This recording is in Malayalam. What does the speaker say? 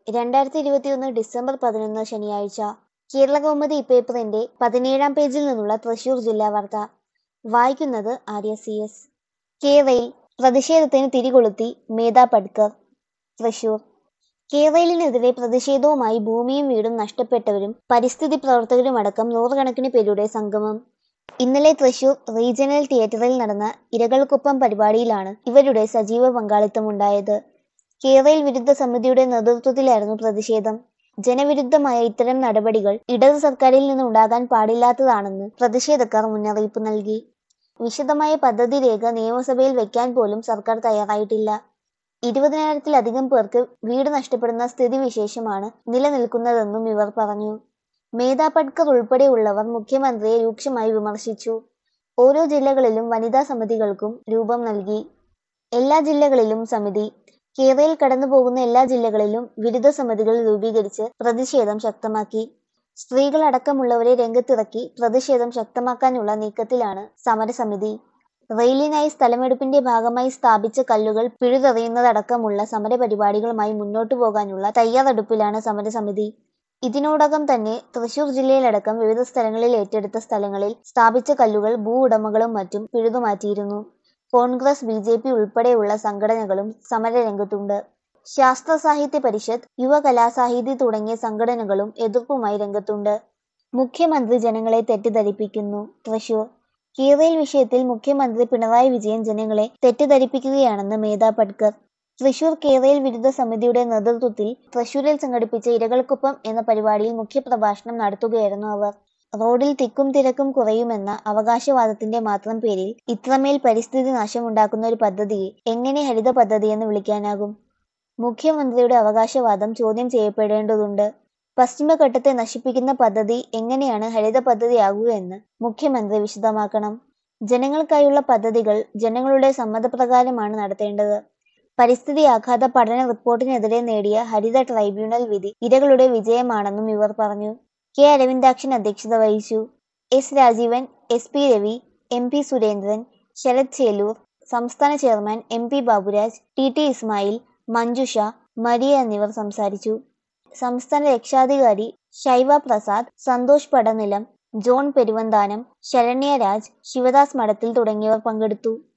2021 ഡിസംബർ 11 ശനിയാഴ്ച. കേരളകൗമുദി ഇപ്പേപ്പറിന്റെ 17-ാം പേജിൽ നിന്നുള്ള തൃശൂർ ജില്ലാ വാർത്ത. വായിക്കുന്നത് ആര്യ സി എസ്. കേരയിൽ പ്രതിഷേധത്തിന് തിരികൊളുത്തി മേധാ പട്കർ. തൃശൂർ. കേരളിനെതിരെ പ്രതിഷേധവുമായി ഭൂമിയും വീടും നഷ്ടപ്പെട്ടവരും പരിസ്ഥിതി പ്രവർത്തകരുമടക്കം നൂറുകണക്കിന് പേരുടെ സംഗമം. ഇന്നലെ തൃശൂർ റീജിയണൽ തിയേറ്ററിൽ നടന്ന ഇരകൾക്കൊപ്പം പരിപാടിയിലാണ് ഇവരുടെ സജീവ പങ്കാളിത്തമുണ്ടായത്. കേരള വിരുദ്ധ സമിതിയുടെ നേതൃത്വത്തിലായിരുന്നു പ്രതിഷേധം. ജനവിരുദ്ധമായ ഇത്തരം നടപടികൾ ഇടത് സർക്കാരിൽ നിന്ന് ഉണ്ടാകാൻ പാടില്ലാത്തതാണെന്ന് പ്രതിഷേധക്കാർ മുന്നറിയിപ്പ് നൽകി. വിശദമായ പദ്ധതി രേഖ നിയമസഭയിൽ വെക്കാൻ പോലും സർക്കാർ തയ്യാറായിട്ടില്ല. 20,000-ത്തിലധികം പേർക്ക് വീട് നഷ്ടപ്പെടുന്ന സ്ഥിതിവിശേഷമാണ് നിലനിൽക്കുന്നതെന്നും ഇവർ പറഞ്ഞു. മേധാ പട്കർ ഉൾപ്പെടെയുള്ളവർ മുഖ്യമന്ത്രിയെ രൂക്ഷമായി വിമർശിച്ചു. ഓരോ ജില്ലകളിലും വനിതാ സമിതികൾക്കും രൂപം നൽകി. എല്ലാ ജില്ലകളിലും സമിതി. കേരളയിൽ കടന്നുപോകുന്ന എല്ലാ ജില്ലകളിലും വിരുദ്ധ സമിതികൾ രൂപീകരിച്ച് പ്രതിഷേധം ശക്തമാക്കി. സ്ത്രീകളടക്കമുള്ളവരെ രംഗത്തിറക്കി പ്രതിഷേധം ശക്തമാക്കാനുള്ള നീക്കത്തിലാണ് സമരസമിതി. റെയിലിനായി സ്ഥലമെടുപ്പിന്റെ ഭാഗമായി സ്ഥാപിച്ച കല്ലുകൾ പിഴുതെറിയുന്നതടക്കമുള്ള സമരപരിപാടികളുമായി മുന്നോട്ടു പോകാനുള്ള തയ്യാറെടുപ്പിലാണ് സമരസമിതി. ഇതിനോടകം തന്നെ തൃശൂർ ജില്ലയിലടക്കം വിവിധ സ്ഥലങ്ങളിൽ ഏറ്റെടുത്ത സ്ഥലങ്ങളിൽ സ്ഥാപിച്ച കല്ലുകൾ ഭൂ ഉടമകളും മറ്റും പിഴുതുമാറ്റിയിരുന്നു. കോൺഗ്രസ്, BJP ഉൾപ്പെടെയുള്ള സംഘടനകളും സമരരംഗത്തുണ്ട്. ശാസ്ത്ര സാഹിത്യ പരിഷത്ത്, യുവ കലാസാഹിതി തുടങ്ങിയ സംഘടനകളും എതിർപ്പുമായി രംഗത്തുണ്ട്. മുഖ്യമന്ത്രി ജനങ്ങളെ തെറ്റിദ്ധരിപ്പിക്കുന്നു. തൃശൂർ. കേരള വിഷയത്തിൽ മുഖ്യമന്ത്രി പിണറായി വിജയൻ ജനങ്ങളെ തെറ്റിദ്ധരിപ്പിക്കുകയാണെന്ന് മേധാ പട്കർ. തൃശൂർ കേരള വിരുദ്ധ സമിതിയുടെ നേതൃത്വത്തിൽ തൃശൂരിൽ സംഘടിപ്പിച്ച ഇരകൾക്കൊപ്പം എന്ന പരിപാടിയിൽ മുഖ്യപ്രഭാഷണം നടത്തുകയായിരുന്നു അവർ. റോഡിൽ തിക്കും തിരക്കും കുറയുമെന്ന അവകാശവാദത്തിന്റെ മാത്രം പേരിൽ ഇത്രമേൽ പരിസ്ഥിതി നാശമുണ്ടാക്കുന്ന ഒരു പദ്ധതിയെ എങ്ങനെ ഹരിത പദ്ധതിയെന്ന് വിളിക്കാനാകും? മുഖ്യമന്ത്രിയുടെ അവകാശവാദം ചോദ്യം ചെയ്യപ്പെടേണ്ടതുണ്ട്. പശ്ചിമഘട്ടത്തെ നശിപ്പിക്കുന്ന പദ്ധതി എങ്ങനെയാണ് ഹരിത പദ്ധതിയാകുക എന്ന് മുഖ്യമന്ത്രി വിശദമാക്കണം. ജനങ്ങൾക്കായുള്ള പദ്ധതികൾ ജനങ്ങളുടെ സമ്മതപ്രകാരമാണ് നടത്തേണ്ടത്. പരിസ്ഥിതി ആഘാത പഠന റിപ്പോർട്ടിനെതിരെ നേടിയ ഹരിത ട്രൈബ്യൂണൽ വിധി ഇരകളുടെ വിജയമാണെന്നും ഇവർ പറഞ്ഞു. കെ അരവിന്ദാക്ഷൻ അധ്യക്ഷത വഹിച്ചു. S Rajeevan, SP Ravi, MP Surendran, Sarath Chelur, സംസ്ഥാന chairman MP Baburaj, TT Ismail, Manjusha, Maria എന്നിവർ സംസാരിച്ചു. സംസ്ഥാന രക്ഷാധികാരി ശൈവ പ്രസാദ്, സന്തോഷ് പടനിലം, ജോൺ പെരുവന്താനം, ശരണ്യ രാജ്, ശിവദാസ് മഠത്തിൽ തുടങ്ങിയവർ പങ്കെടുത്തു.